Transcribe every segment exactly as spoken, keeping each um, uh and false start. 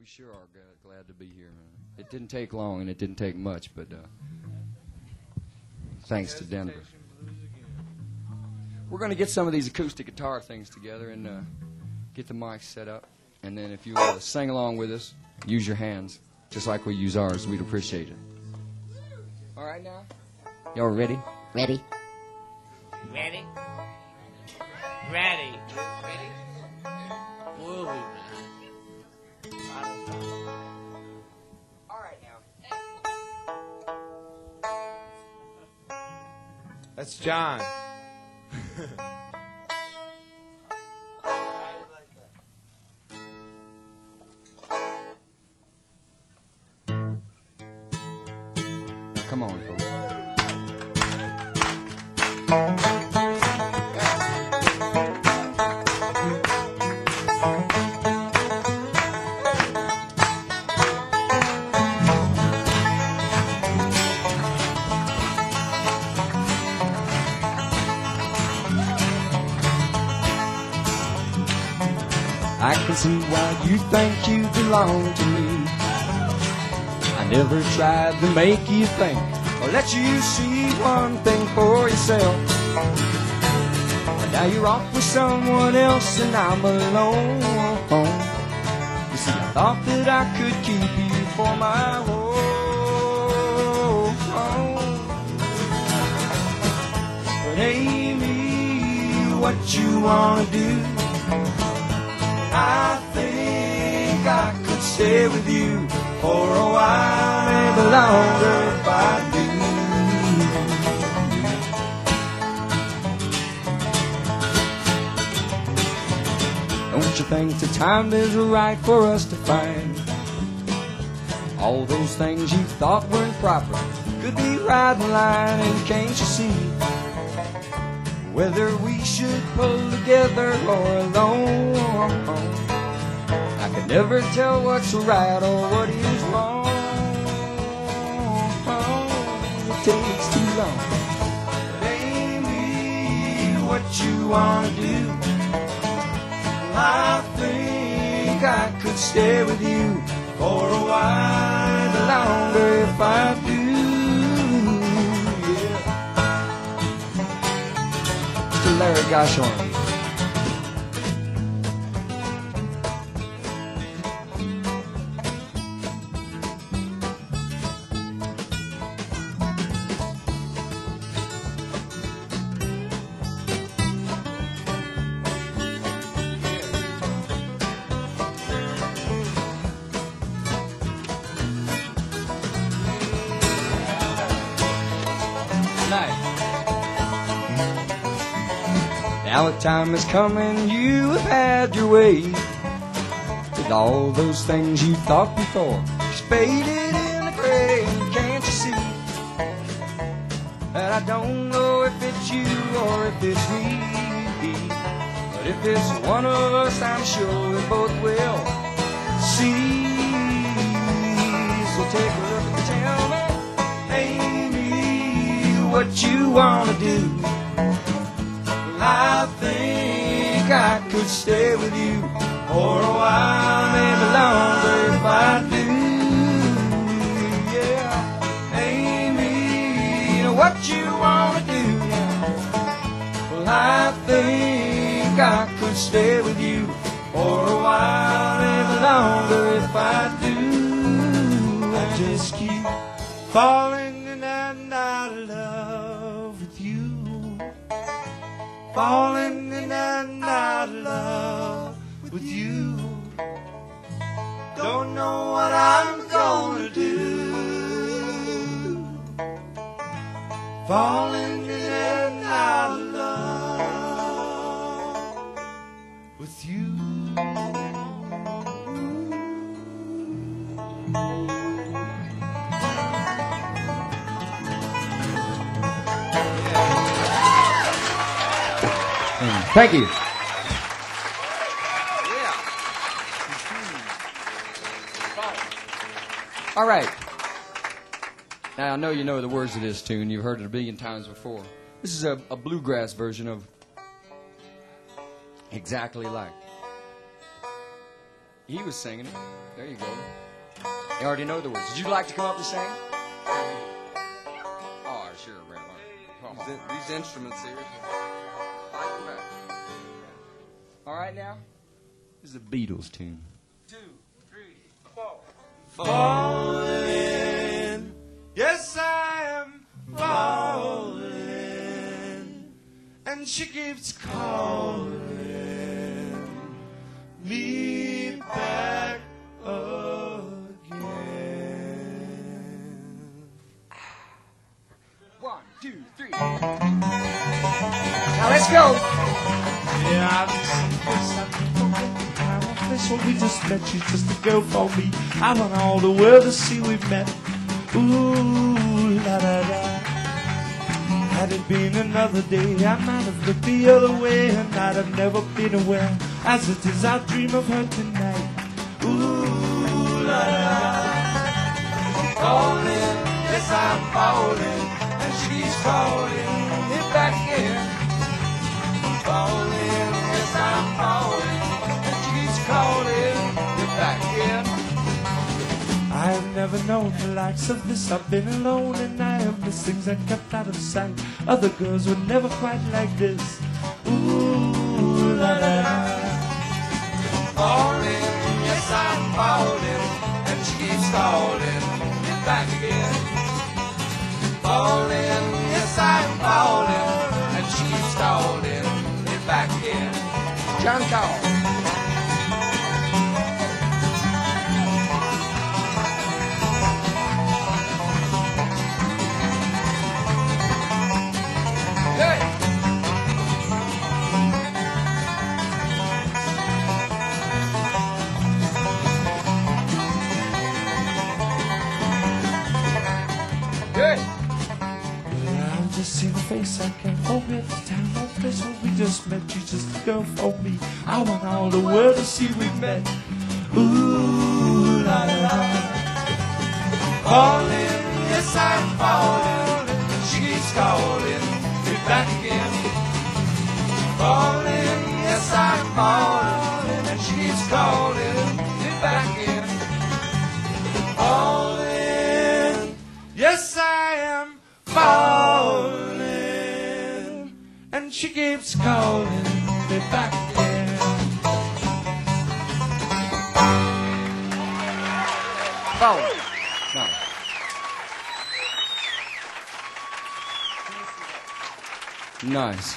We sure are g- glad to be here, man. It didn't take long, and it didn't take much, but uh, thanks to Denver. We're going to get some of these acoustic guitar things together and uh, get the mics set up. And then if you uh, sing along with us, use your hands, just like we use ours. We'd appreciate it. All right now? Y'all ready? Ready? Ready? Ready. Ready? Whoa, man. All right now. That's John. Come on, folks. I can see why you think you belong to me. I never tried to make you think or let you see one thing for yourself. But now you're off with someone else and I'm alone. You see, I thought that I could keep you for my own. But Amy, what you wanna do? I think I could stay with you for a while, maybe longer if I do. Don't you think the time is right for us to find all those things you thought weren't proper could be right in line, and can't you see whether we should pull together or alone? I could never tell what's right or what is wrong. It takes too long. But Amy, what you wanna do? I think I could stay with you for a while longer if I do. Larry Goshorn. Now the time is coming, you have had your way. With all those things you thought before, just faded in the gray. Can't you see that I don't know if it's you or if it's me? But if it's one of us, I'm sure we both will see. So take a look and tell me, Amy, what you wanna do? I think I could stay with you for a while, maybe longer if I do. Yeah, Amy, you know what you wanna do now? Well, I think I could stay with you for a while, maybe longer if I do. I just keep falling and I'm out of love with you. Falling and I'm out of love with you. Don't know what I'm gonna do. Falling and out of love with you. Thank you. Yeah. All right. Now, I know you know the words of this tune. You've heard it a billion times before. This is a, a bluegrass version of Exactly Like. He was singing it. There you go. You already know the words. Would you like to come up and sing? Oh, sure, Brent. Oh. These, these instruments here. All right, now. This is a Beatles tune. Two, three, four. Falling, yes I am falling, and she keeps calling me back again. One, two, three. Now let's go. Yeah, I just this when we just met, she's just a girl for me. I want all the world to see we met. Ooh, la da da. Had it been another day, I might have looked the other way, and I'd have never been aware. As it is, I dream of her tonight. Ooh, la da da. Falling, yes I'm falling, and she's calling me back again. Falling, yes I'm falling, calling you back again. I have never known the likes of this. I've been alone and I have missed things I kept out of sight. Other girls were never quite like this. Ooh, la la la. Falling, yes I'm falling, and she keeps calling me back again. Falling, yes I'm falling, and she keeps calling me back again. John Call. See the face I can't forget, the time, no place where we just met. She's just a girl for me. I want all the world to see we met. Ooh, la la la. Falling, yes I'm falling, she keeps calling me back again. Falling, yes I'm falling, and she keeps calling me back again. Falling, yes I am falling, and she keeps calling me back again. Falling. No. Nice.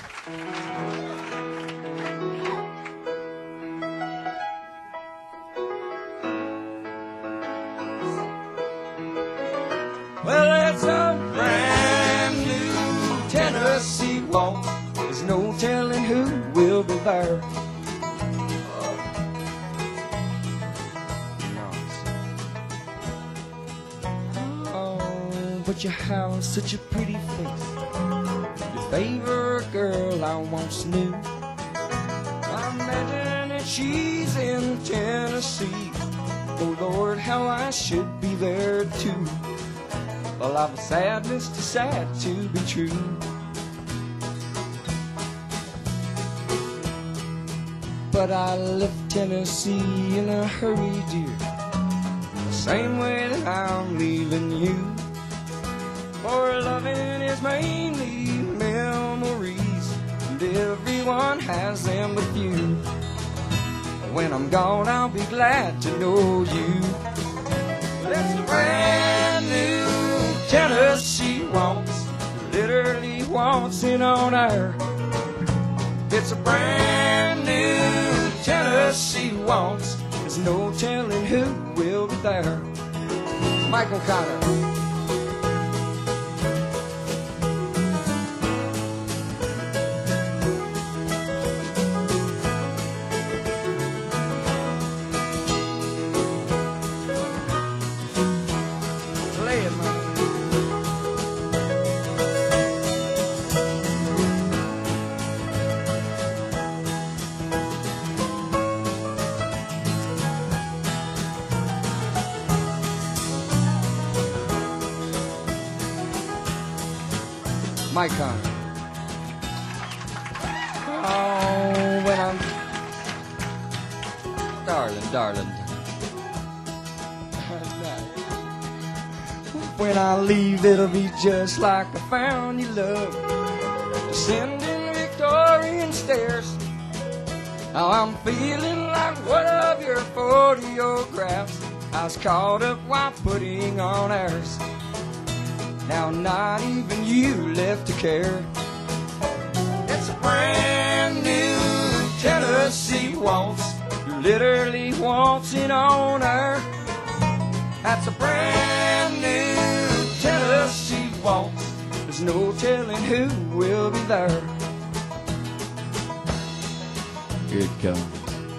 Well, it's a brand new Tennessee waltz. There's no telling who will be there. Nice. Oh, but you have such a pretty face. Your favorite girl I once knew. I imagine that she's in Tennessee. Oh Lord, how I should be there too. Well, I've a sadness too sad to be true. But I left Tennessee in a hurry, dear, the same way that I'm leaving you. For loving is mainly memories, and everyone has them but few. When I'm gone, I'll be glad to know you. That's a brand new Tennessee waltz, literally waltzing on air. It's a brand new Tennessee waltz. There's no telling who will be there. Michael Connor. Play it, man. Mike Connor. Oh, when I'm, darling, darling. When I leave, it'll be just like I found you, love. Descending Victorian stairs. Now I'm feeling like one of your photographs I was caught up while putting on airs. Now not even you left to care. It's a brand new Tennessee waltz. You're literally waltzing on her. That's a brand new Tennessee waltz. There's no telling who will be there. Here it comes.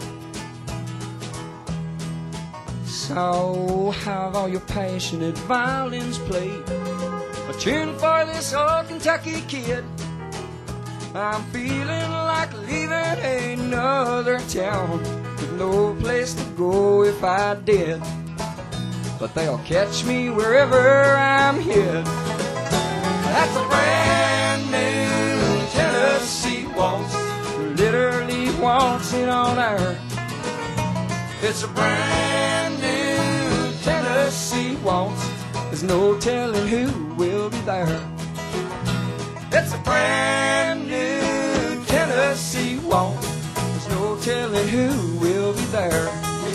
So have all your passionate violins played a tune for this old Kentucky kid. I'm feeling like leaving another town with no place to go if I did. But they'll catch me wherever I'm hid. That's a brand new Tennessee waltz. You're literally waltzing on air. It's a brand new Tennessee waltz. There's no telling who will be there. It's a brand new Tennessee waltz. There's no telling who will be there.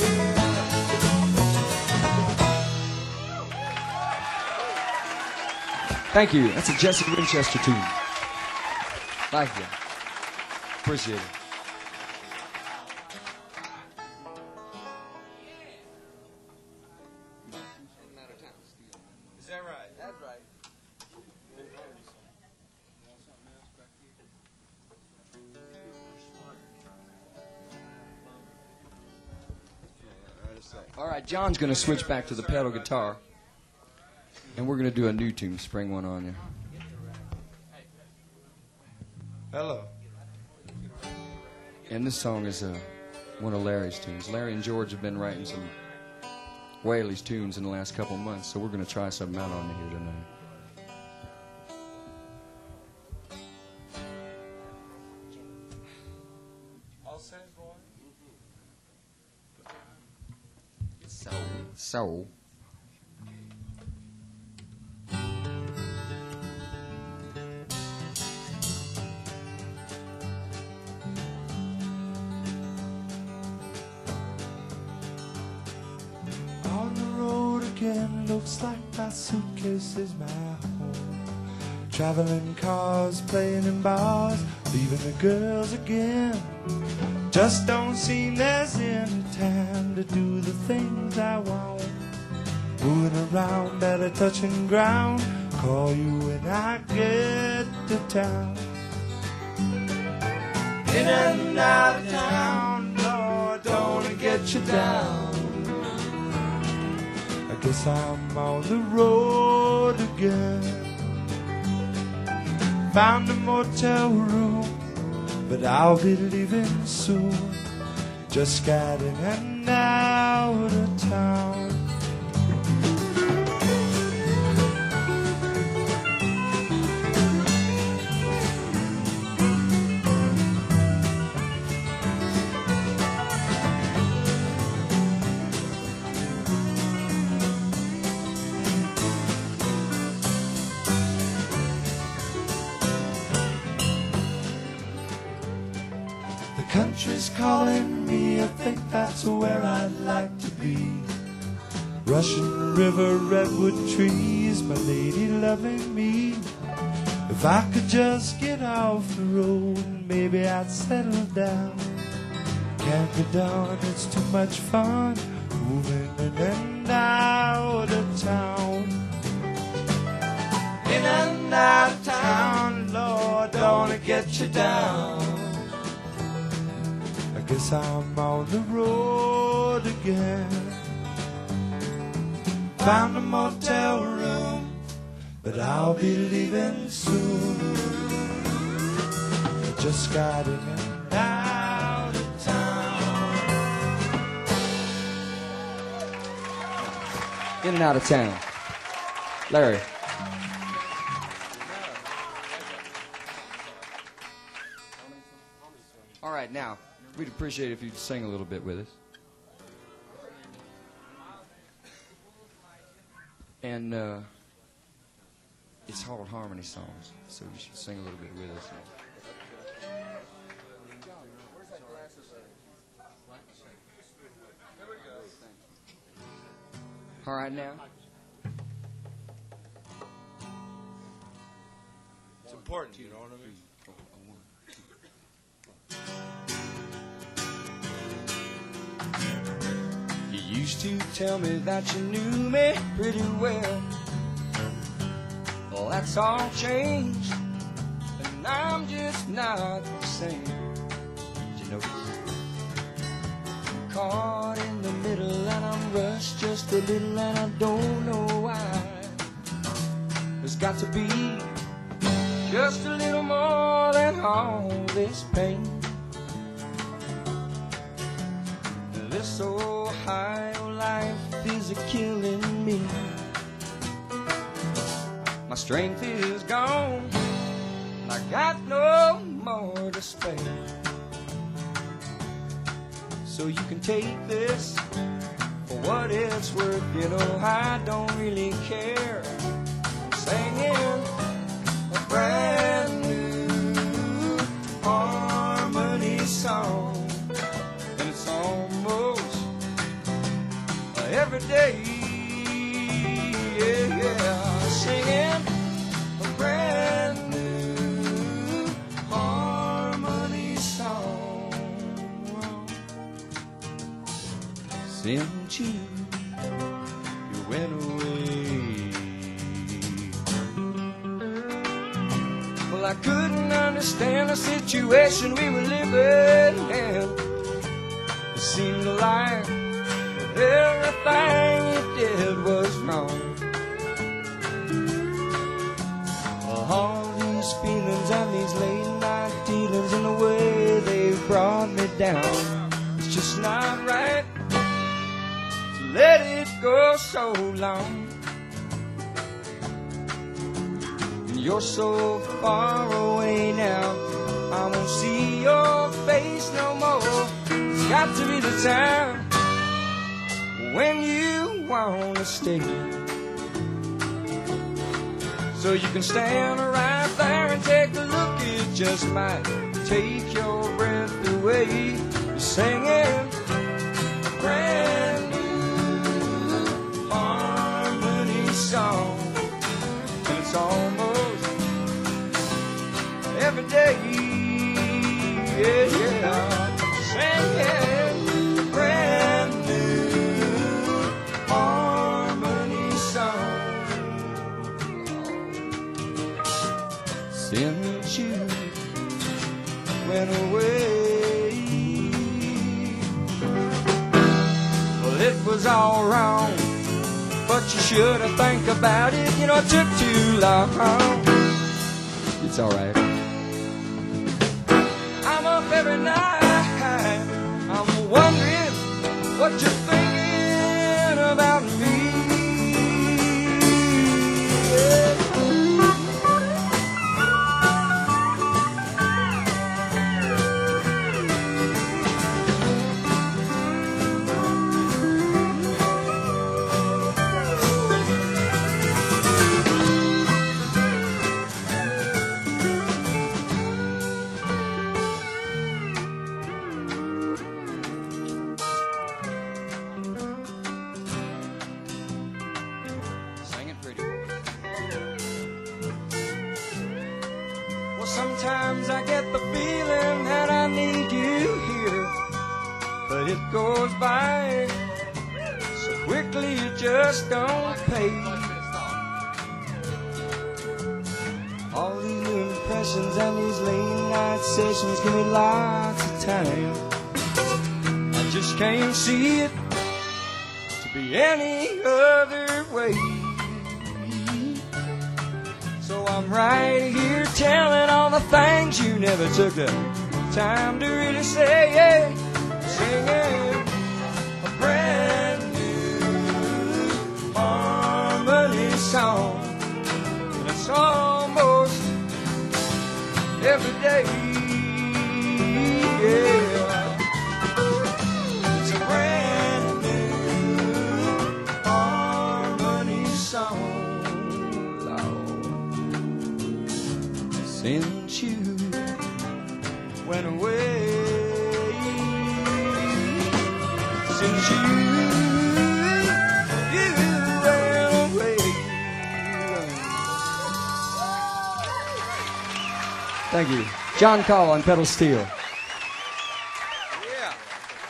Thank you. That's a Jesse Winchester tune. Thank you. Appreciate it. Is that right? That's right. All right, John's going to switch back to the pedal guitar. And we're going to do a new tune, Spring One on You. Hello. And this song is uh, one of Larry's tunes. Larry and George have been writing some Whaley's tunes in the last couple of months, so we're going to try something out on you here tonight. All set, boy. So, so. Looks like my suitcase is my home. Traveling cars, playing in bars, leaving the girls again. Just don't seem there's any time to do the things I want. Moving around, better touching ground. Call you when I get to town. In and out of town, Lord, don't get you down. I guess I'm on the road again. Found a motel room, but I'll be leaving soon. Just got in and out of town. Country's calling me, I think that's where I'd like to be. Russian river, redwood trees, my lady loving me. If I could just get off the road, maybe I'd settle down. Can't be done, it's too much fun, moving in and out of town. In and out of town, Lord, don't it get you down. Guess I'm on the road again. Found a motel room, but I'll be leaving soon. Just got in and out of town. In and out of town. Larry. All right, now. We'd appreciate it if you'd sing a little bit with us. And uh, it's called Harmony Songs, so you should sing a little bit with us. All right now. It's important, you know what I mean? You used to tell me that you knew me pretty well. Well, that's all changed, and I'm just not the same. Did you notice? I'm caught in the middle and I'm rushed just a little and I don't know why. There's got to be just a little more than all this pain. This old high life is a-killing me. My strength is gone, and I got no more to spare. So you can take this for what it's worth. You know I don't really care. I'm singing a brand new harmony song, and it's almost every day. Yeah, yeah, singing a brand new harmony song. Since you, you went away, well, I couldn't understand the situation we were living in. It seemed like everything you did was wrong. All these feelings and these late night dealings and the way they brought me down, it's just not right to let it go so long. And you're so far away now, I won't see your face no more. It's got to be the time when you wanna stay, so you can stand right there and take a look. It just might take your breath away. You're singing a brand new harmony song, and it's almost every day. Yeah, yeah, singing a brand new harmony song. Since you went away, well, it was all wrong, but you should have think about it. You know, it took too long. It's all right. I'm up every night, I'm wondering what you're thinking about me. Yeah. Well, sometimes I get the feeling that I need you here, but it goes by so quickly it just don't pay. All these new impressions and these late night sessions give me lots of time. I just can't see it to be any other way. So I'm right here telling all the things you never took the time to really say. Yeah, singing a brand new harmony song, and it's almost every day. Yeah, it's a brand new harmony song. since you went away. Since you, you went away. Thank you. John Call on pedal steel. Yeah.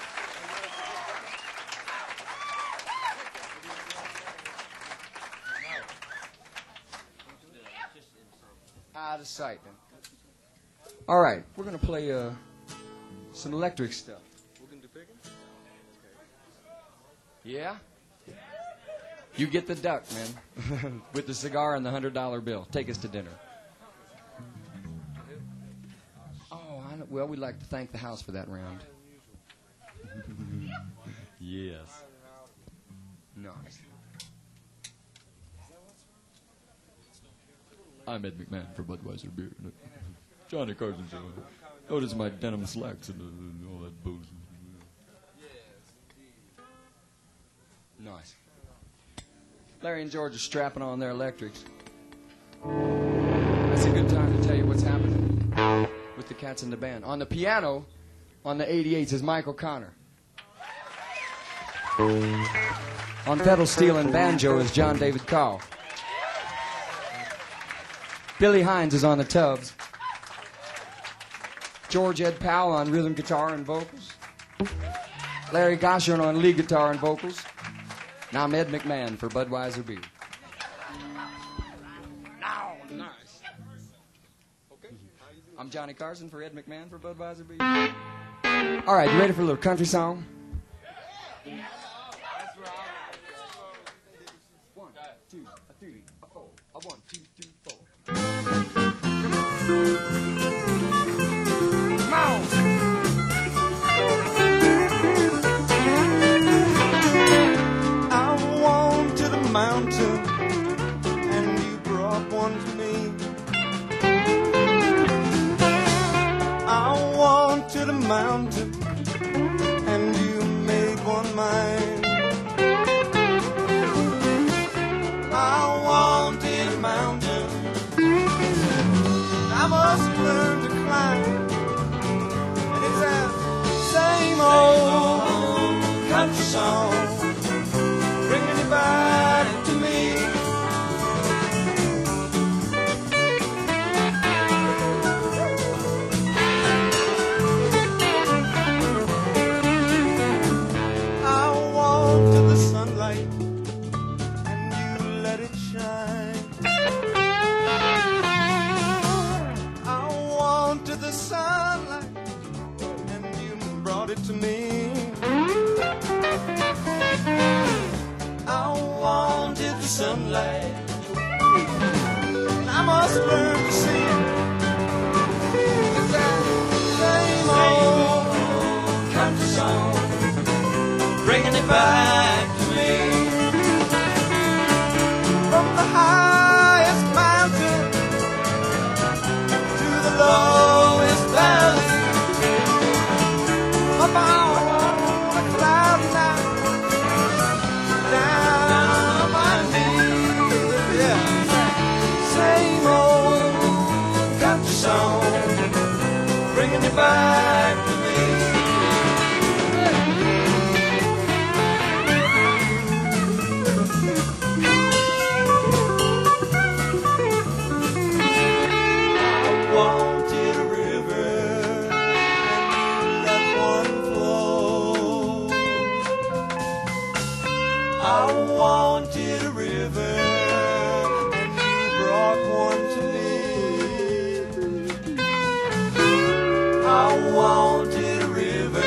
Out of sight then. All right, we're going to play uh, some electric stuff. We're going to do picking? Yeah? You get the duck, man, with the cigar and the one hundred dollar bill. Take us to dinner. Oh, I don't, well, we'd like to thank the house for that round. Yes. Nice. I'm Ed McMahon for Budweiser Beer. Johnny Carson show. Notice my denim slacks and, uh, and all that booze. Nice. Larry and George are strapping on their electrics. That's a good time to tell you what's happening with the cats in the band. On the piano, on the eighty-eights, is Michael Connor. On pedal steel and banjo is John David Call. Billy Hines is on the tubs. George Ed Powell on rhythm guitar and vocals. Larry Goshorn on lead guitar and vocals. Now I'm Ed McMahon for Budweiser Beer. Now, nice. Okay. I'm Johnny Carson for Ed McMahon for Budweiser Beer. All right, you ready for a little country song? One, two, a three, a four, a one, two, three, four. Mountain, and you brought one to me. I want to the mountain, and you made one mine. I wanted a mountain, I must learn to climb. And it's that same old country song, bringing it back to me. I wanted the sunlight, and you let it shine. I wanted the sunlight, and you brought it to me. I wanted the sunlight, and I must learn to see it. It's that same old country song, bringing it back to me. From the highest mountain to the lowest valley, up on a cloudy night, down my knees, yeah. Same old country song, bringing it back to me. I wanted a river, and you let one flow. I wanted a river, and you brought one to me. I wanted a river,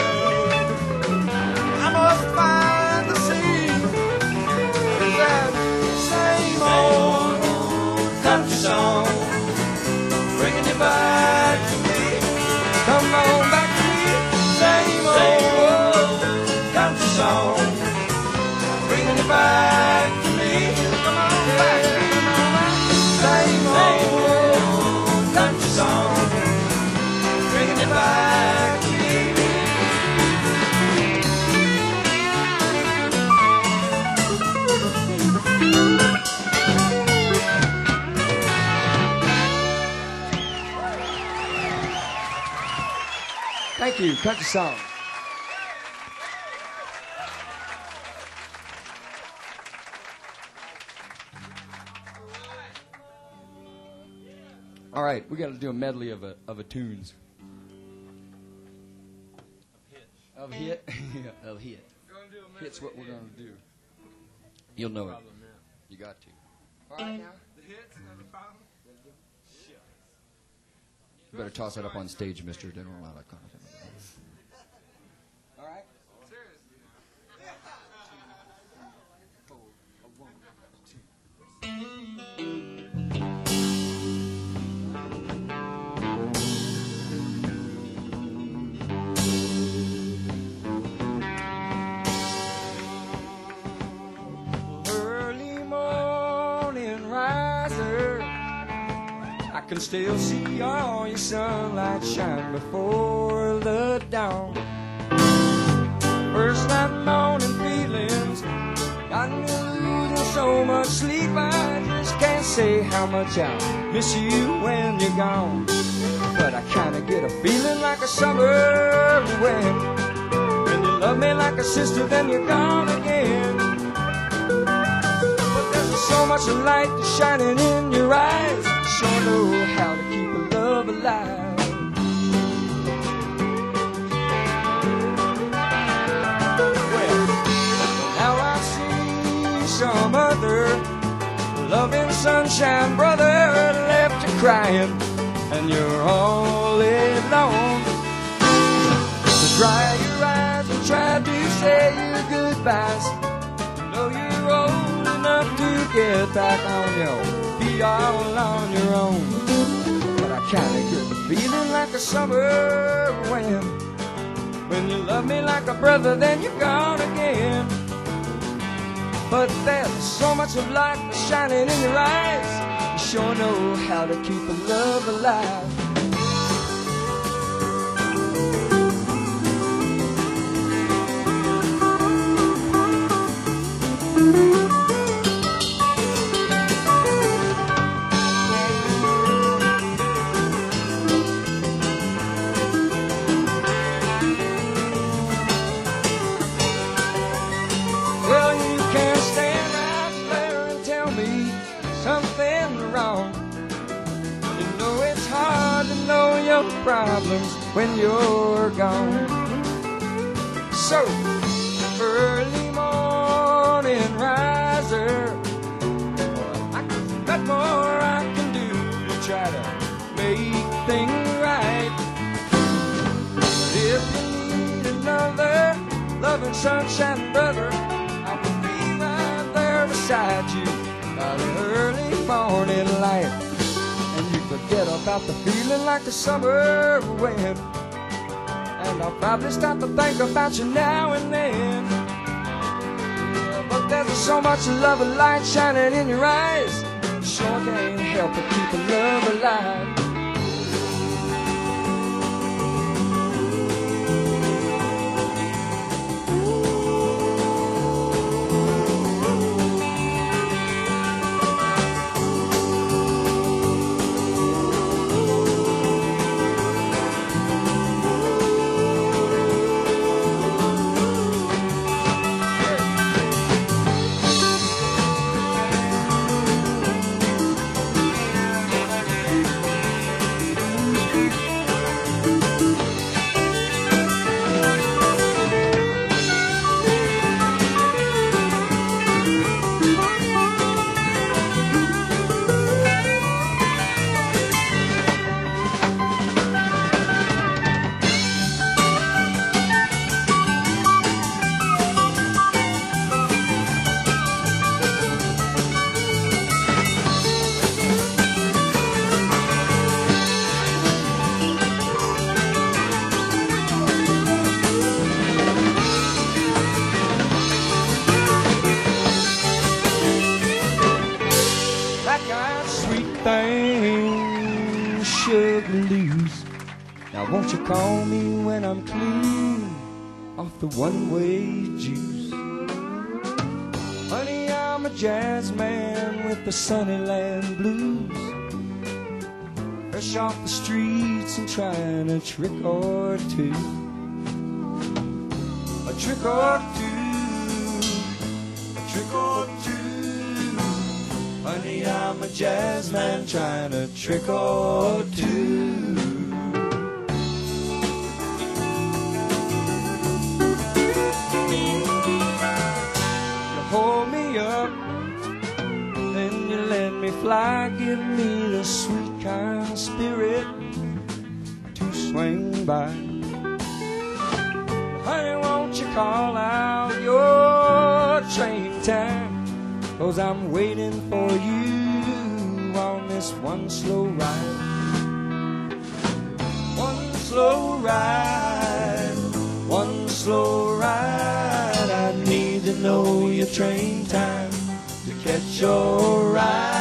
I must find the sea. That same old country song, bringing it back to me. Come on back to me. Same old country song, bringing it back to me. Come on back, come on back. Same old country song, bringing it back to me. Thank you. Country song. All right, we got to do a medley of a of a tunes. Of hit, yeah, of hit. Hit's what we're gonna do. You'll know it. You got to. All right now. The hits and the problem. You better toss that up on stage, Mister. They don't allow that kind of thing. All right. Early morning riser, I can still see all your sunlight shine before the dawn. First night morning feelings, got me losing so much sleep. I just can't say how much I miss you when you're gone. But I kinda get a feeling like a summer wind. When you love me like a sister, then you're gone again. But there's so much light that's shining in your eyes. Sure know how to keep a love alive. Well, now I see some other loving sunshine brother left you crying, and you're all alone. So dry your eyes and try to say your goodbyes. You know you're old enough to get back on your feet all on your own. But I kinda get the feeling like a summer wind. When you love me like a brother, then you're gone again. But there's so much of light shining in your eyes. You sure know how to keep a love alive. Well, you can't stand out there and tell me something wrong. You know it's hard to know your problems when you're gone. So, early morning riser, I can, that more I can do to try to make things right. But if you need another loving sunshine brother, I will be right there beside you by the early morning light. And you forget about the feeling like the summer wind. And I'll probably stop to think about you now and then. Yeah, but there's so much love and light shining in your eyes. You sure can't help but keep a love alive. Thing, sugar loose. Now won't you call me when I'm clean off the one-way juice? Honey, I'm a jazz man with the Sunnyland blues. Fresh off the streets and trying a trick or two. trick or two, a trick or two. Honey, I'm a jazz man trying a trick or two. You hold me up, then you let me fly. Give me the sweet kind of spirit to swing by. Honey, won't you call out your train time? 'Cause I'm waiting for you on this one slow ride. One slow ride, one slow ride. I need to know your train time to catch your ride.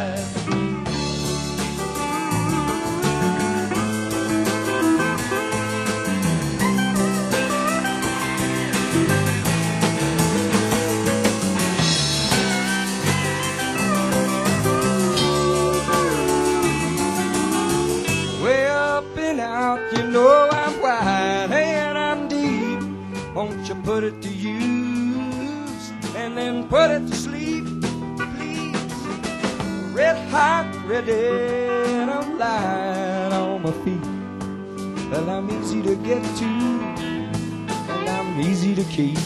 You know I'm wide and I'm deep. Won't you put it to use and then put it to sleep, please? Red hot, ready, and I'm lying on my feet. Well, I'm easy to get to and I'm easy to keep.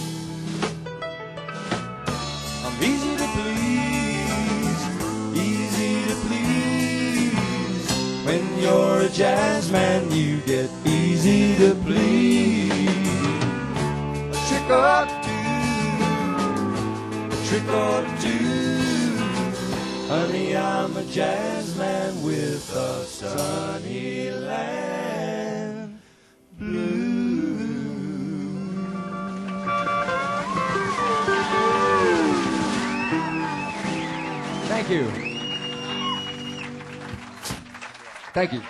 I'm easy to please, easy to please. When you're a jazz man, you get easy to please. A trick or two, a trick or two. Honey, I'm a jazz man with a sunny land blue. Thank you. Thank you.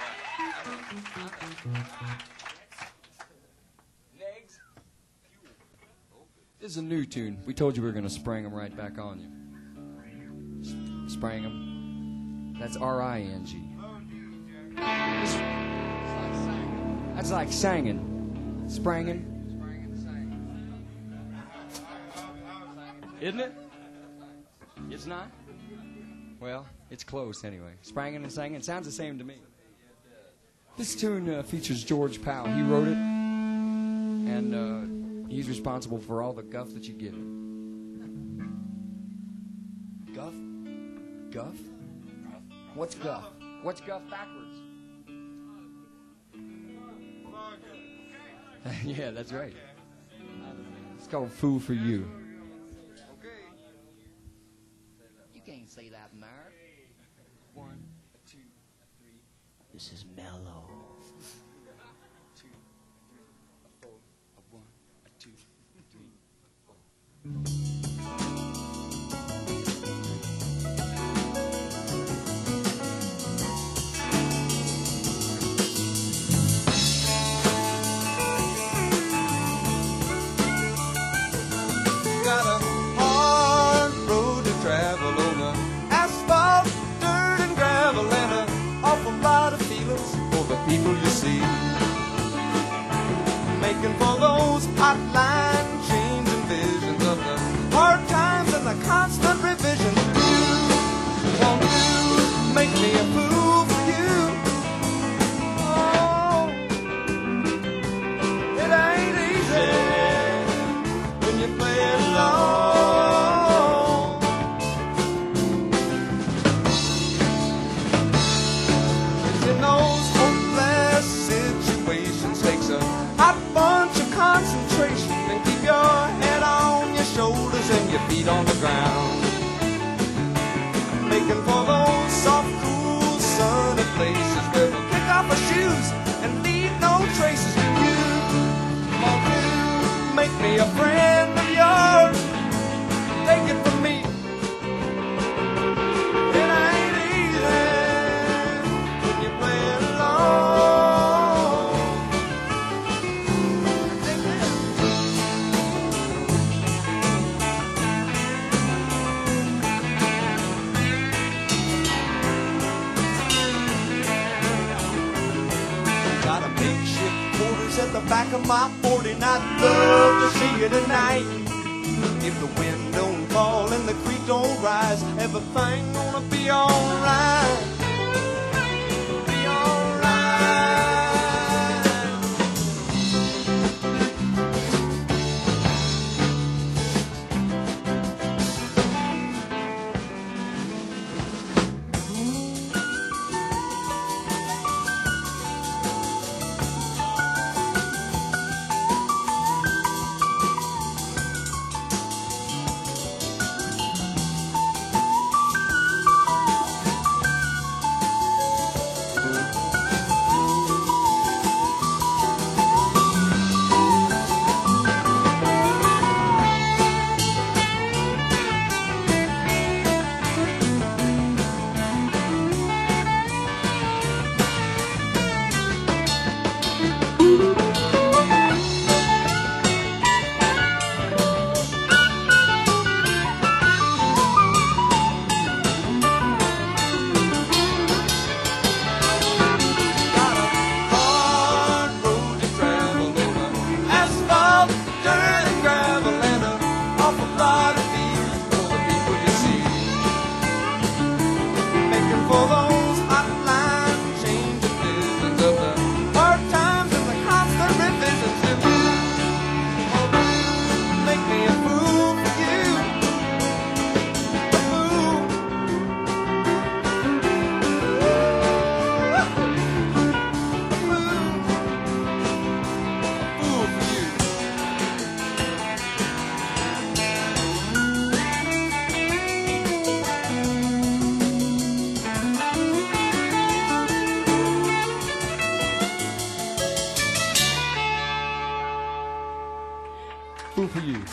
This is a new tune. We told you we were going to spring them right back on you. S- sprang them. That's R I N G. This- That's like singing. Sprangin'. Isn't it? It's not? Well, it's close anyway. Sprangin' and singing. Sounds the same to me. This tune uh, features George Powell. He wrote it, and uh, he's responsible for all the guff that you give him. Guff? Guff? What's guff? What's guff backwards? Yeah, that's right. It's called Fool for You. You can't say that, Mark. One, two, three. This is mellow. Two, three, a four, a one, a two, three, four. Got a hard road to travel over, asphalt, dirt and gravel, and an awful lot of feelings for the people you see. Making for those hotline dreams and visions of the hard times and the constant revision. You want to make me a fool for you. Oh, it ain't easy when you play it alone. It's in those hopeless situations takes a hot bunch of concentration and keep your head on your shoulders and your feet on the ground. Making for those soft, cool, sunny places where we'll kick off our shoes and leave no traces. You want to make me a friend of yours. Take it from me. It ain't easy when you play it alone. Take this. Got a makeshift quarters at the back a mopboard and I'd love to see you tonight. If the wind don't fall and the creek don't rise, everything gonna be alright. Be alright. Fool for you.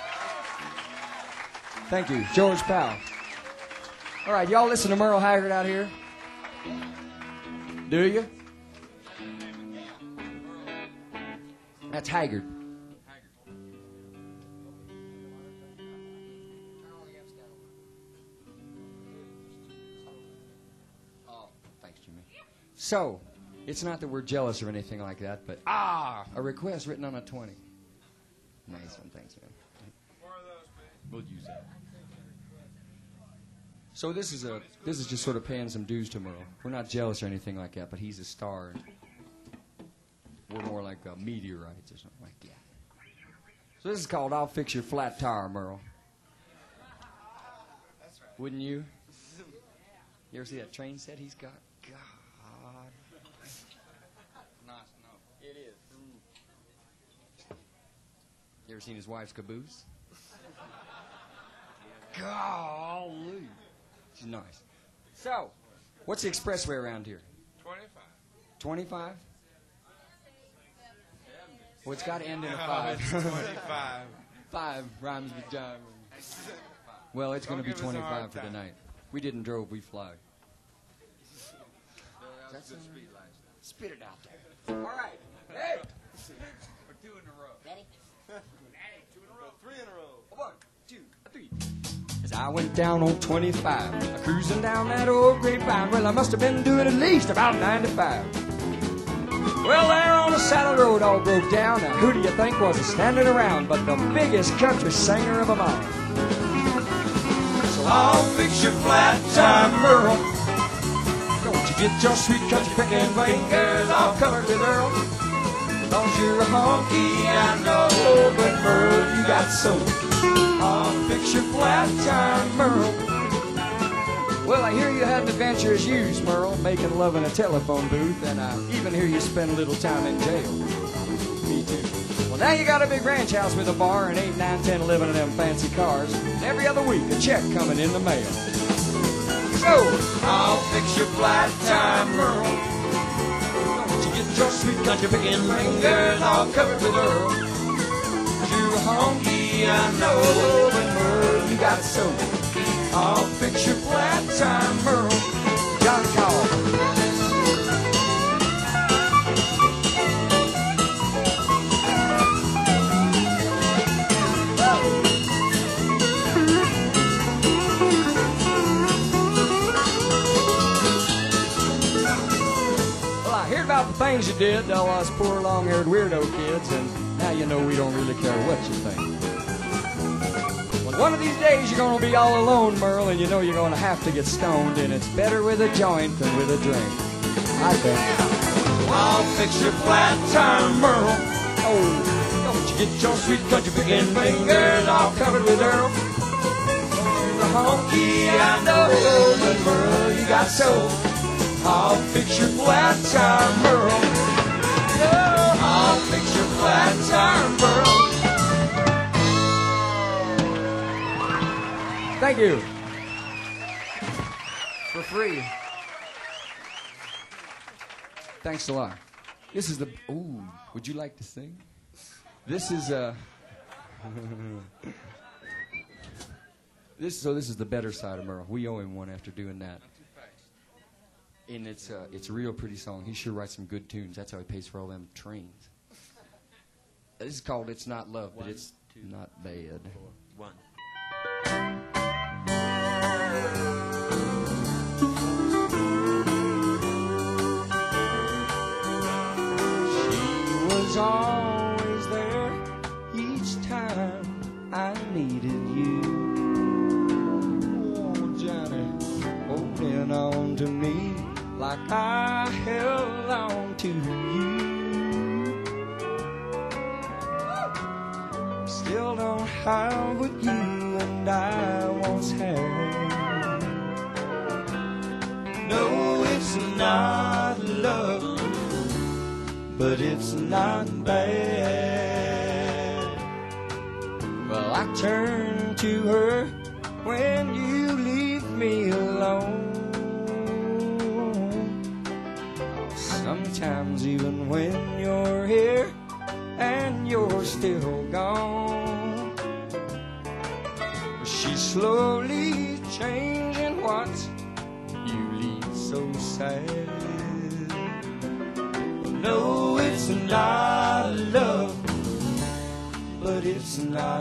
Thank you, George Powell. All right, y'all listen to Merle Haggard out here? Do you? That's Haggard. Oh, thanks, Jimmy. So, it's not that we're jealous or anything like that, but ah, a request written on a twenty. Nice one, thanks, man. We'll use that. So this is a this is just sort of paying some dues to Merle. We're not jealous or anything like that, but he's a star. And we're more like uh, meteorites or something like that. So this is called "I'll Fix Your Flat Tire," Merle. Wouldn't you? You ever see that train set he's got? God. Nice, no. It is. You ever seen his wife's caboose? Golly. She's nice. So, what's the expressway around here? twenty-five. twenty-five? Well, it's got to end in a Oh, five. it's twenty-five. Five rhymes with John. Well, it's going to be Don't give us a hard twenty-five for time. tonight. We didn't drove, we fly. That's good speed lights. Spit it out there. All right. Hey! For two in a row. Ready? Two in a row. Three in a row. One, two, three. As I went down on twenty-five, cruising down that old grapevine, well, I must have been doing at least about ninety-five. Well, there on the saddle road all broke down. Now, who do you think was standing around but the biggest country singer of them all? So I'll fix your flat tire, Merle. Don't you get your sweet country picking fingers all covered with Earl. Don't you're a honky, I know, but Merle, you got soul. I'll fix your flat tire, Merle. Well, I hear you had an adventurous use, Merle, making love in a telephone booth, and I even hear you spend a little time in jail. Me too. Well, now you got a big ranch house with a bar and eight, nine, ten, eleven of them fancy cars, and every other week a check coming in the mail. So, I'll fix your flat tire, Merle. Don't you get your sweet country picking fingers all covered with Earl. You're a honky, I know, but Merle, you got soul. I'll fix your flat tire, Merle. John Call. Well, I heard about the things you did to all us poor long-haired weirdo kids, and now you know we don't really care what you think. Well, one of these days you're gonna be all alone, Merle, and you know you're gonna have to get stoned, and it's better with a joint than with a drink. I think. I'll fix your flat tire, Merle. Oh, don't you get your sweet country picking fingers all covered with Earl. The honky I know, but Merle, you got soul. I'll fix your flat tire, Merle. Oh, I'll fix your flat tire, Merle. Thank you. For free. Thanks a lot. This is the... Ooh, would you like to sing? This is... Uh, this So this is the better side of Merle. We owe him one after doing that. And it's uh, it's a real pretty song. He sure writes some good tunes. That's how he pays for all them trains. This is called It's Not Love, but it's not bad. One. She was always there each time I needed you. Oh, Johnny, holding on to me like I held on to you. Still don't have what you and I once had. No, it's not love, but it's not bad. Well, I turn to her when you leave me alone. Sometimes even when you're here and you're still gone, she's slowly changing what you leave so sad. No, it's not love, but it's not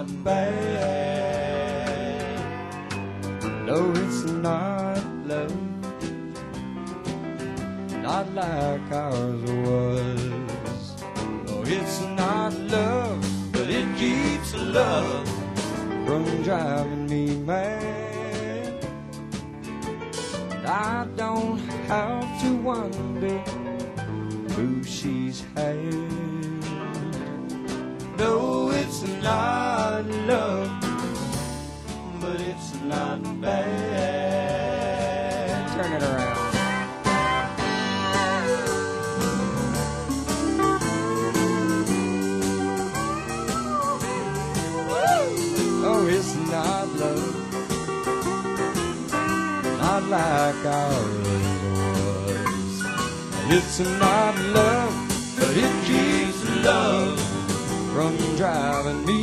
bad. No, it's not love, not like ours was. No, it's not love, but it keeps love from driving me mad. And I don't have to wonder who she's had. No, it's not love, but it's not bad. Turn it around. Oh, it's not love, not like ours was. It's not love, but it keeps love from driving me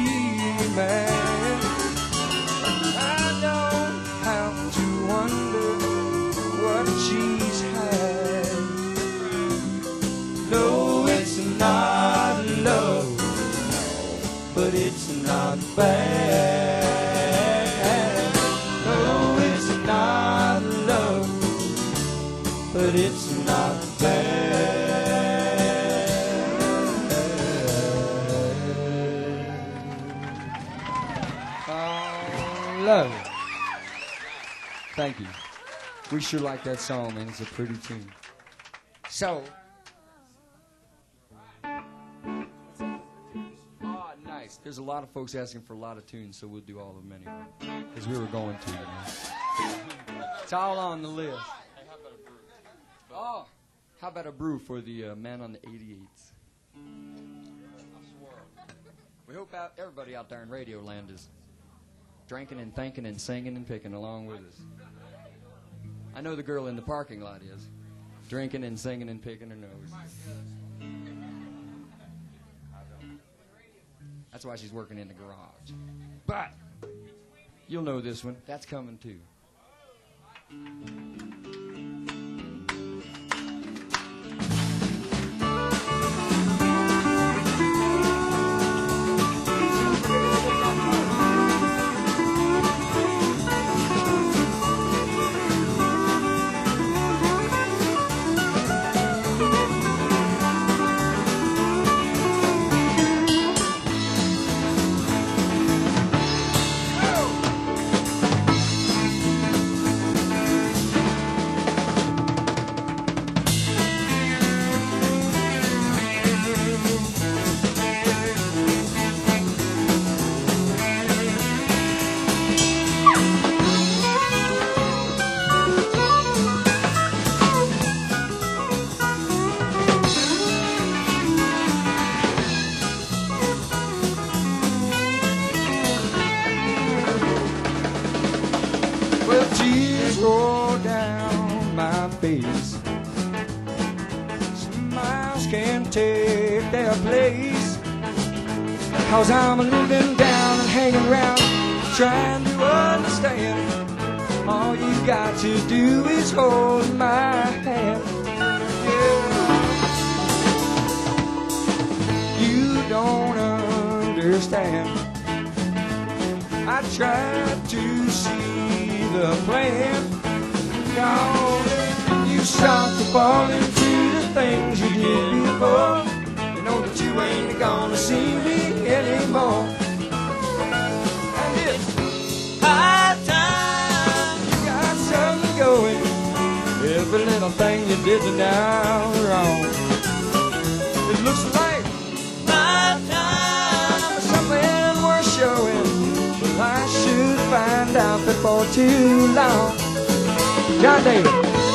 mad. I don't have to wonder what she's had. No, it's not love, but it's not bad. No, it's not love, but it's not bad. Oh, love it. Thank you. We sure like that song, man. It's a pretty tune. So... There's a lot of folks asking for a lot of tunes, so we'll do all of them anyway. Because we were going to, you know. It's all on the list. Oh, how about a brew for the uh, man on the eighty-eights? We hope out, everybody out there in Radio Land is drinking and thinking and singing and picking along with us. I know the girl in the parking lot is drinking and singing and picking her nose. That's why she's working in the garage. But you'll know this one. That's coming too. Cause I'm living down and hanging around, trying to understand. All you got to do is hold my hand. Yeah. You don't understand. I tried to see the plan. Cause you start to fall into the things you did before. You know that you ain't gonna see me anymore. And it's high time you got something going. Every little thing you did now wrong. It looks like my time for something worth showing. But I should find out before too long. John David.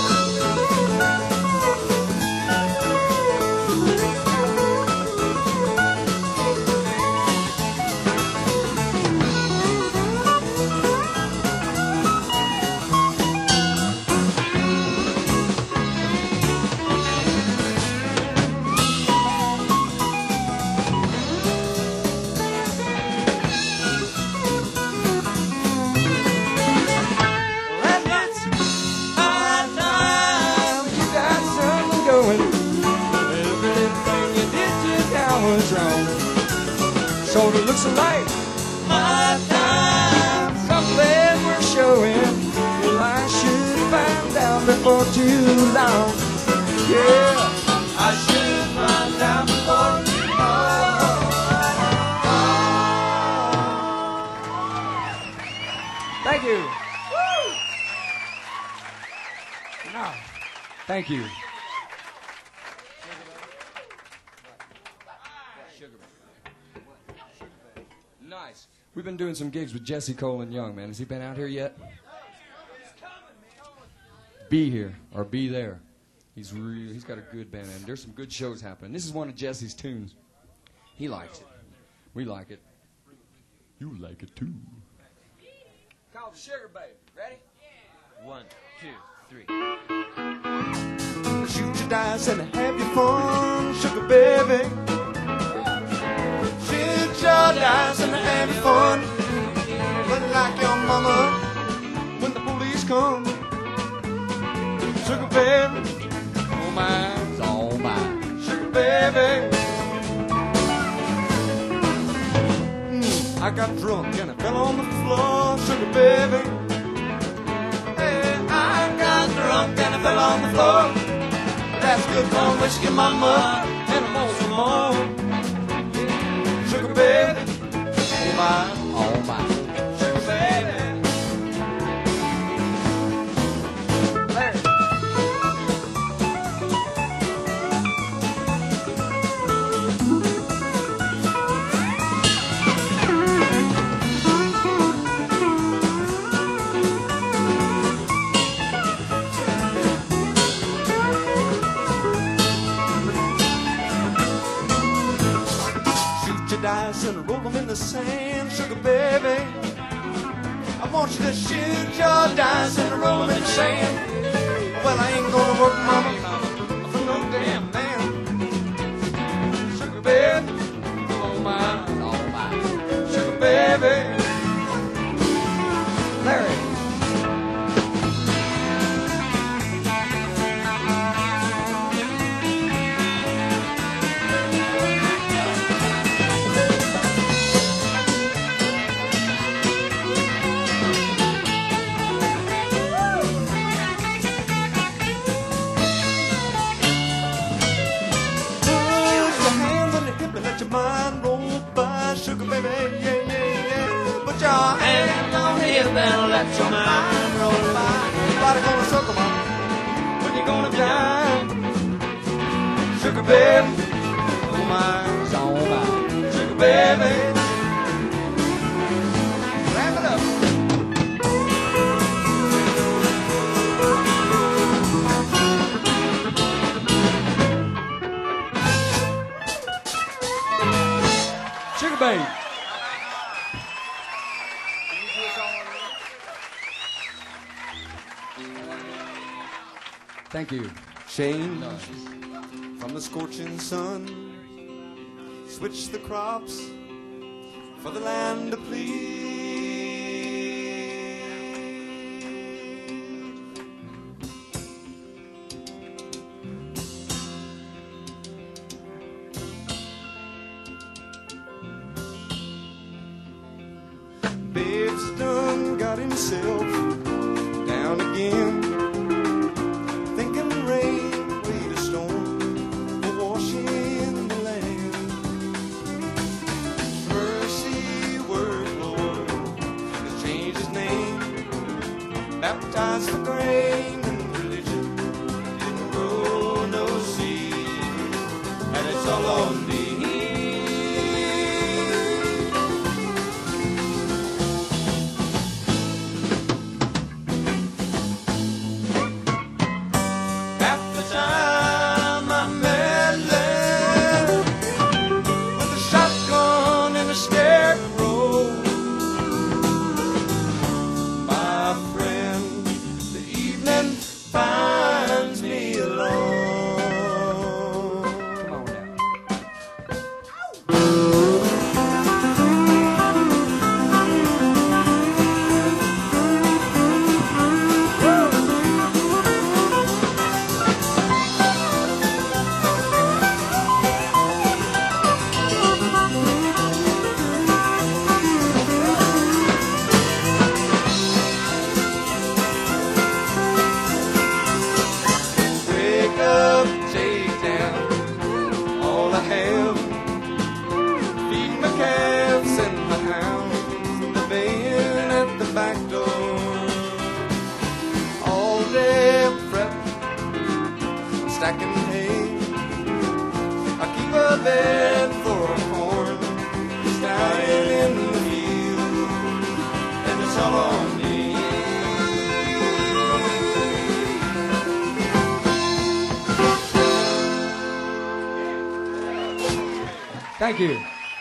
So it looks like my time, something we're showing. Well, I should find out before too long. Yeah, I should find out before too long. Thank you. Woo! No. Thank you. Nice. We've been doing some gigs with Jesse Colin Young, man. Has he been out here yet? Be here or be there. He's real. He's got a good band, and there's some good shows happening. This is one of Jesse's tunes. He likes it. We like it. You like it too. Called Sugar Babe. Ready? Yeah. One, two, three. Shoot your dice and have your fun, sugar baby. Shoot your dice and have your fun. But like your mama when the police come. Sugar baby, oh my, It's all mine. sugar baby. Mm, I got drunk and I fell on the floor, sugar baby. Hey, I got drunk and I fell on the floor. That's good corn whiskey, mama, and I'm on some more. Sugar baby, oh my, All mine. sugar baby. Larry. Dice and roll them in the sand, sugar baby. I want you to shoot your dice and roll them in the sand. Well, I ain't gonna work, mama, for no damn man. Sugar baby, oh my, All mine. sugar baby. Larry. Mind roll by, sugar baby, yeah, yeah, yeah. Put your hand on his and let your mind roll by. Everybody gonna circle, mama, when you gonna jive. Sugar baby, oh my, It's all mine. sugar baby. Wrap it up. Sugar Babe. Thank you. Change from the scorching sun, switch the crops for the land to please. Babe's done got himself down again, thinking rain made a storm for washing the land. Mercy word, Lord, has changed his name, baptized the grain, and religion didn't grow no seed, and it's all on me. Stacking hay, I keep a bed for a horn, it's dying in the field, and it's all on me. Thank you.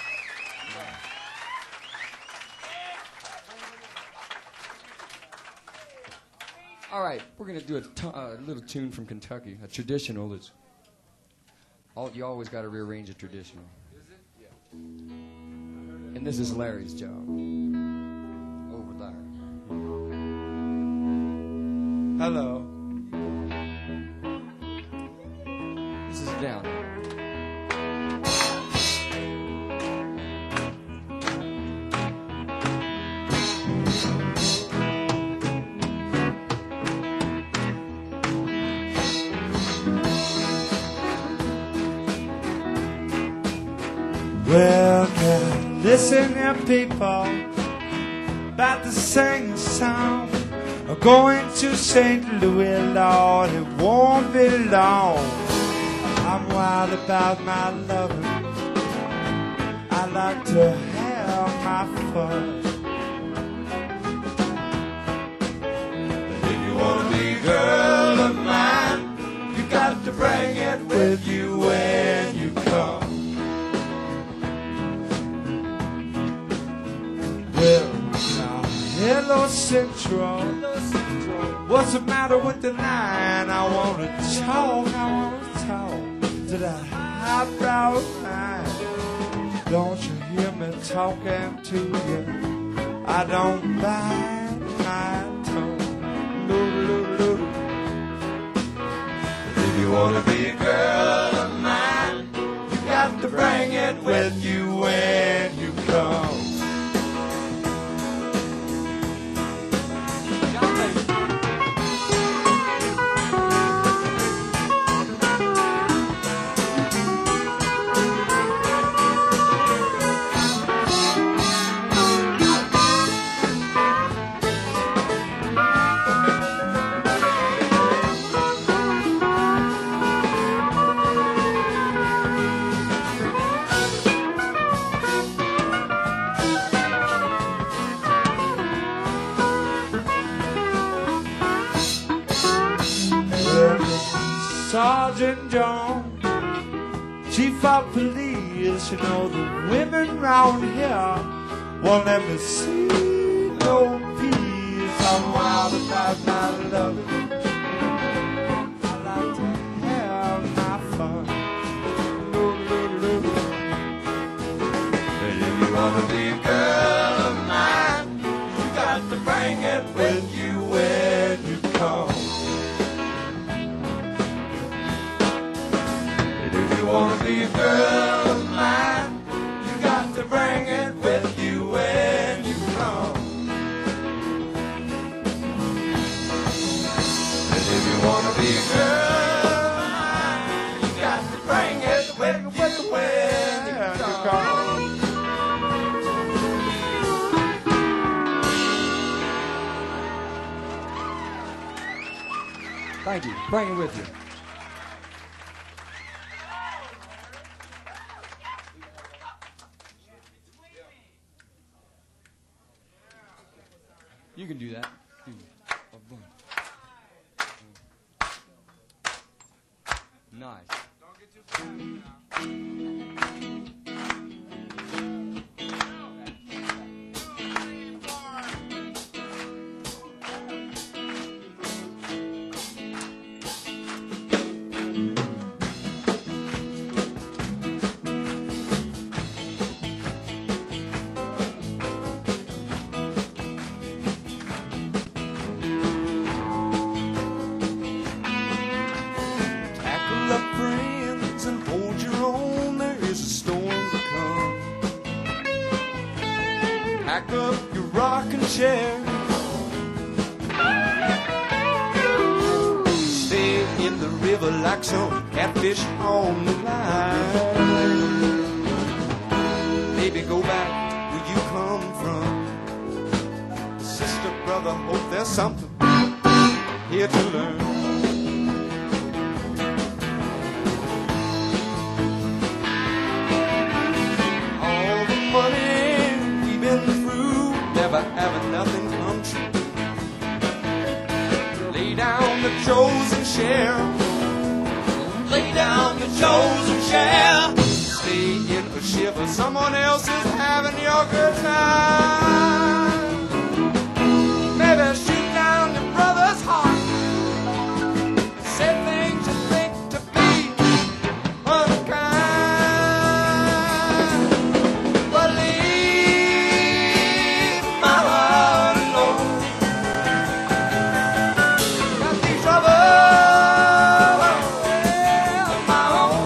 All right, we're going to do a, t- a little tune from Kentucky, a traditional that's... All, you always got to rearrange a traditional. Is it? Yeah. And this is Larry's job. Over there. Hello. This is down. Well, now listen here, people, about to sing a song. I'm going to Saint Louis, Lord, it won't be long. I'm wild about my loving, I like to have my fun. But if you want to be a girl of mine, you got to bring it with you when you come. Well, now, hello Central. What's the matter with the line? I want to talk, I want to talk to that highbrow line. Don't you hear me talking to you? I don't bite my tongue. Loo-loo-loo. If you want to be a girl of mine, you got to bring it with you when you come. Sergeant John, Chief of Police, you know the women round here won't let me see no peace. I'm wild about my loving, I like to have my fun. But if you wanna be a girl with you when you come. And if you wanna be a girl of mine, you got to bring it with you when you come. And if you wanna be a girl of mine, you got to bring it with you when you come. Thank you. Bring it with you. You can do that. Nice. Tackle up friends and hold your own. There is a storm to come. Pack up your rocking chair. Stay in the river like some catfish on the line. Baby, go back where you come from. Sister, brother, hope there's something here to learn. All the money we've been through, never having nothing come true. Lay down the chosen share. Lay down the chosen share. Stay in a shiver. Someone else is having your good time. Maybe shoot down your brother's heart. Say things you think to be unkind. But leave my heart alone. Got these troubles of my own.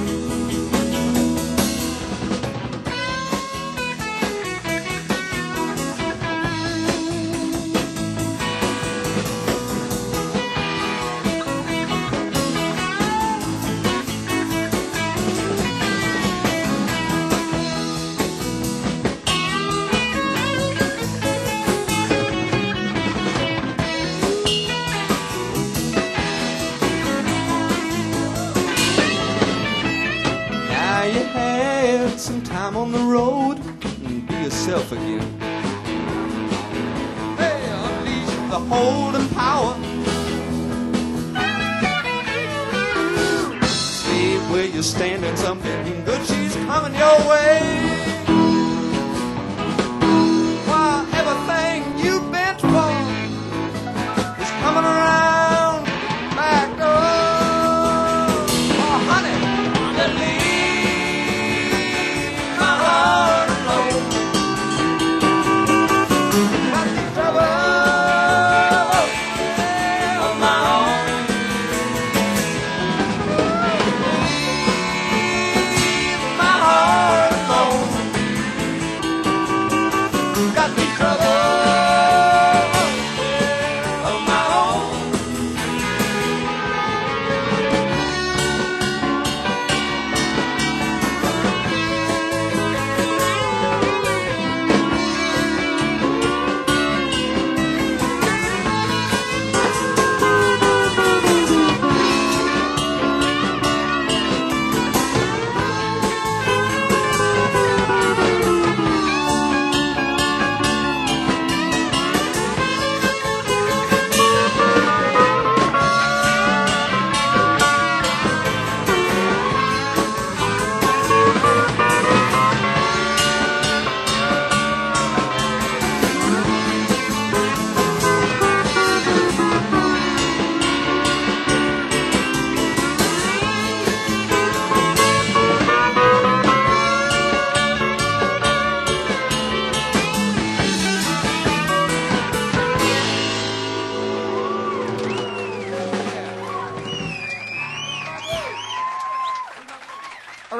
Now you had some time on the road and be yourself again. Hey, unleash the holding power. Stay where you're standing, something good she's coming your way. While everything you've been for is coming around back door. Oh, honey, leave my heart alone. Got these troubles of my own. Leave my heart alone.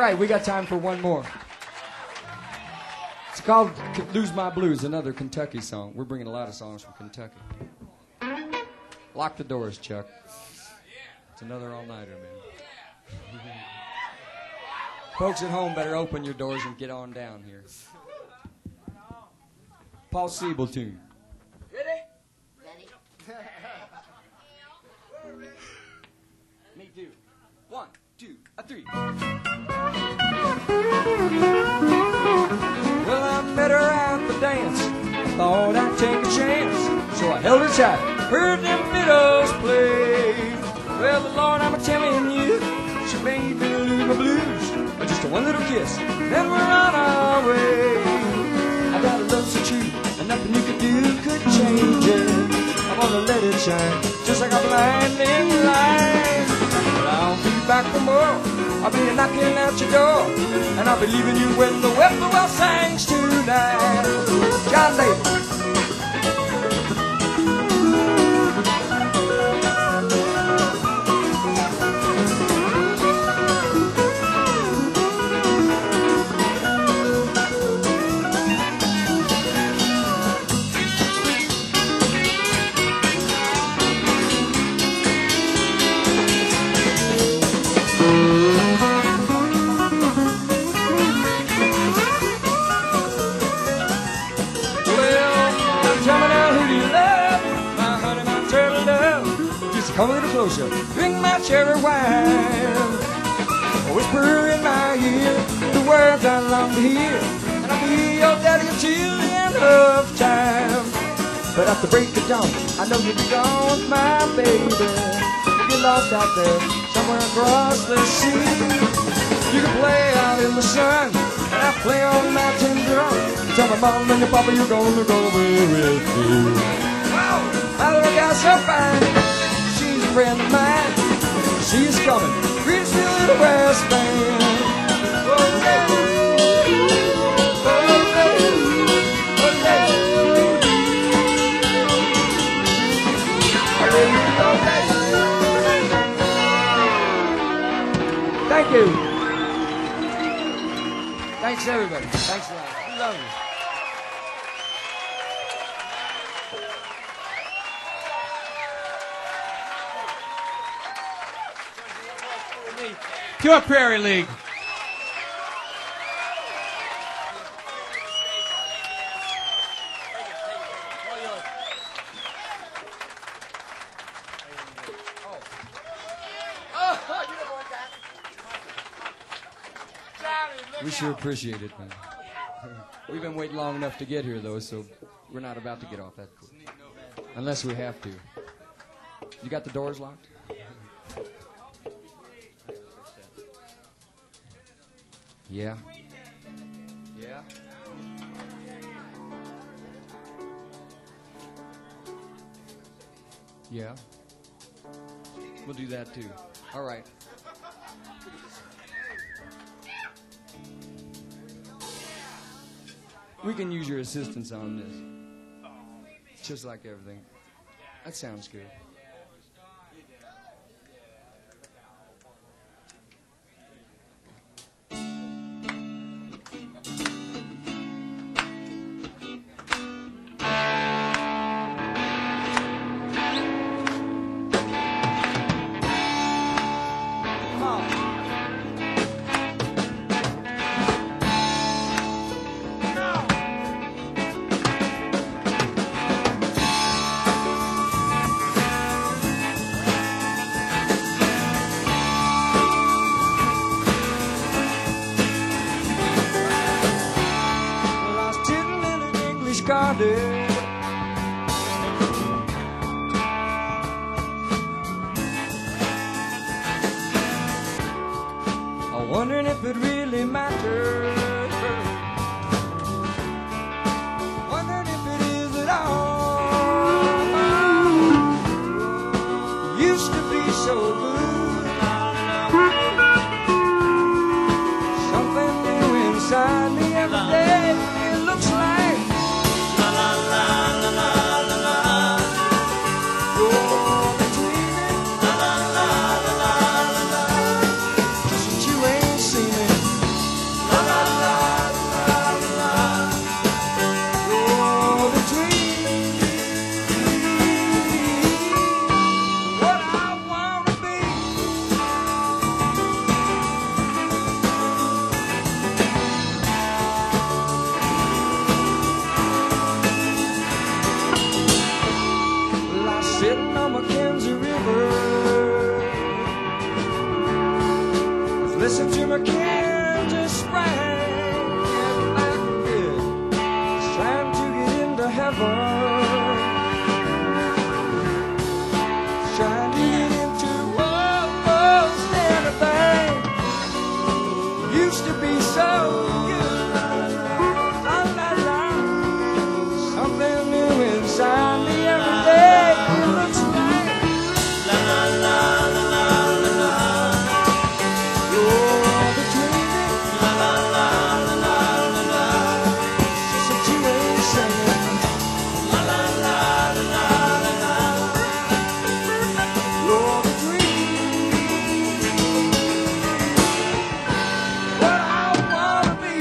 right, we got time for one more. It's called Lose My Blues, another Kentucky song. We're bringing a lot of songs from Kentucky. Lock the doors, Chuck. It's another all-nighter, man. Folks at home better open your doors and get on down here. Paul Siebel tune. Me too. One, two, a three. Well, I met her at the dance. I thought I'd take a chance, so I held her tight. Heard them fiddles play. Well, the Lord, I'm telling you, she made me lose my blues. Just a one little kiss, then we're on our way. I got a love so true, and nothing you could do could change it. I wanna let it shine, just like a blinding light. But I'll be back for more. I'll be knocking at your door, and I'll be leaving you when the whippoorwill sings tonight. John Davis. Come a little closer, drink my cherry wine. Whisper in my ear the words I long to hear, and I'll be your daddy until the end of time. But at the break of dawn, I know you'll be gone, my baby. You're lost out there, somewhere across the sea. You can play out in the sun, and I play on the mountain drum. Tell my mom and your papa you're gonna go away with me. Wow, I look out so fine. Friend of mine, she's coming, Greensville in the West Band. Oh, yeah. Oh, yeah. Oh, yeah. Thank you. Thanks, everybody. Thanks a lot. We love you. Pure Prairie League. We sure appreciate it, man. We've been waiting long enough to get here, though, so we're not about to get off that cool. Unless we have to. You got the doors locked? Yeah. Yeah. Yeah. We'll do that too. All right. We can use your assistance on this. Just like everything. That sounds good. I'm wondering if it really matters. Wondering if it is at all. Used to be so good. Something new inside me every day. It looks like la la la. sitting on Mackenzie River, listen to Mackenzie Spring, and that good, trying to get into heaven. Trying to get into almost anything. Used to be so good. La la la. Something new inside me every day. It looks like la la la la la la la. You're between me. La la la la la la la. Just that you ain't singing. La la la la la la la. You're between what I wanna be.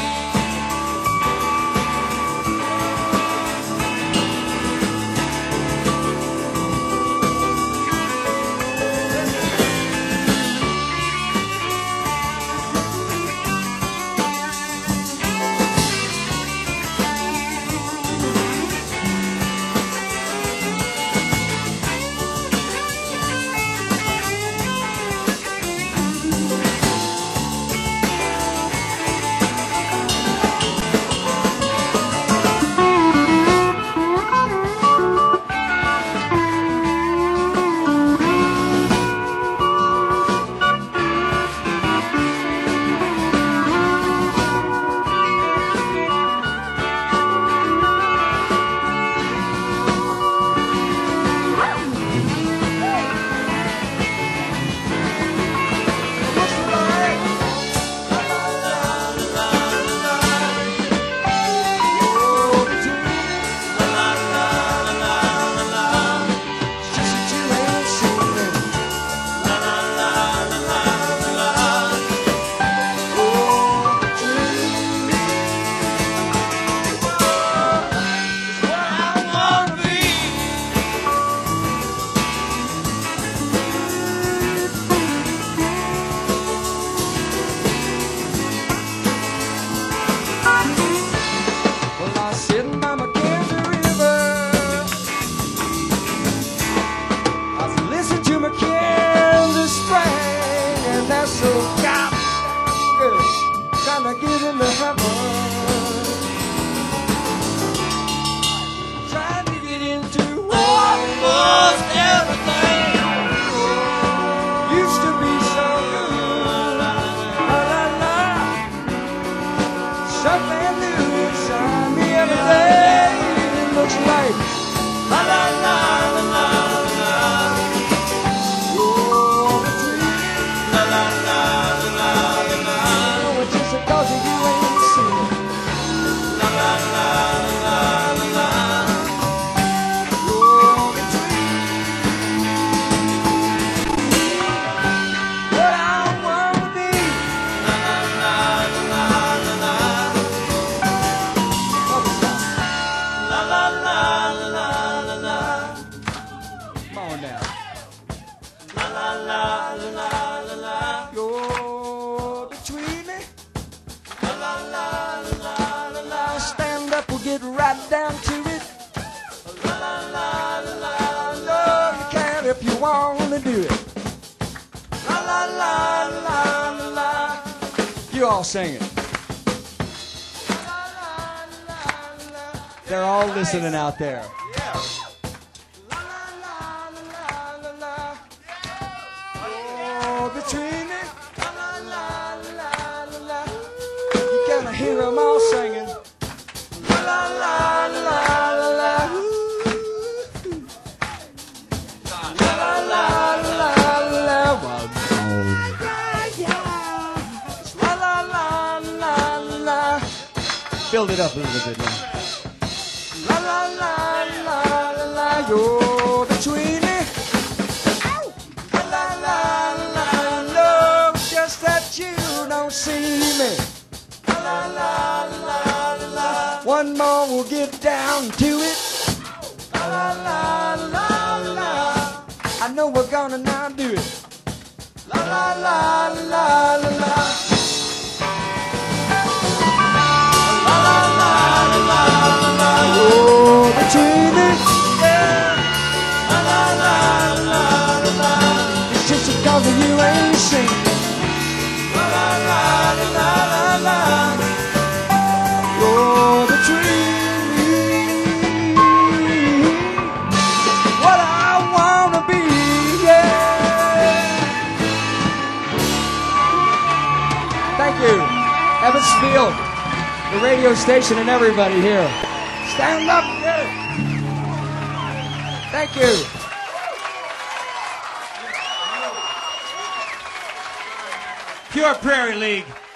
Well, I was sitting by Mackenzie River. I was listening to Mackenzie Spring, and that's so goddamn good. Trying to get into heaven. Trying to get into almost everything. Used to be so good. La la la. Something new inside me every day. It looks like la la la la la la. You're between la la la la la la. Oh, it's just because of you ain't seen la la la la la la. You're between what I wanna be. La la la la la la. La la la la la la. Come on now. La la la la la la. You're between me. La la la la la la. Stand up, we'll get right down to it. La la la la la. No, you can if you wanna do it. La la la la la la. You all sing it. They're all listening out there. Oh, between me, you gotta hear them all singing. La la la la la la. La la la la la. La la la la la. Build it up a little bit now. La la la la la la, you're between me. La la la la, no, just that you don't see me. La la la la la la, one more we'll get down to it. La la la la la, I know we're gonna now do it. La la la la la la. La la la la la la, oh, between it, yeah. La la Field, the radio station, and everybody here. Stand up here. Thank you. Pure Prairie League.